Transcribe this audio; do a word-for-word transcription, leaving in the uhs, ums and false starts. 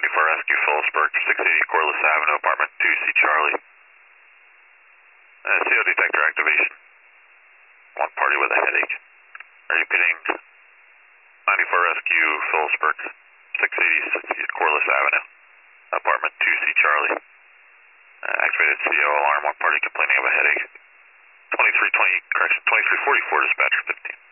ninety-four Rescue Phillipsburg, six eighty Corliss Avenue, apartment two C Charlie. Uh, C O detector activation. One party with a headache. Are you getting ninety-four Rescue Phillipsburg, six eighty Corliss Avenue, apartment two C Charlie. Uh, activated C O alarm, one party complaining of a headache. twenty-three twenty, correction, twenty-three forty-four dispatcher fifteen.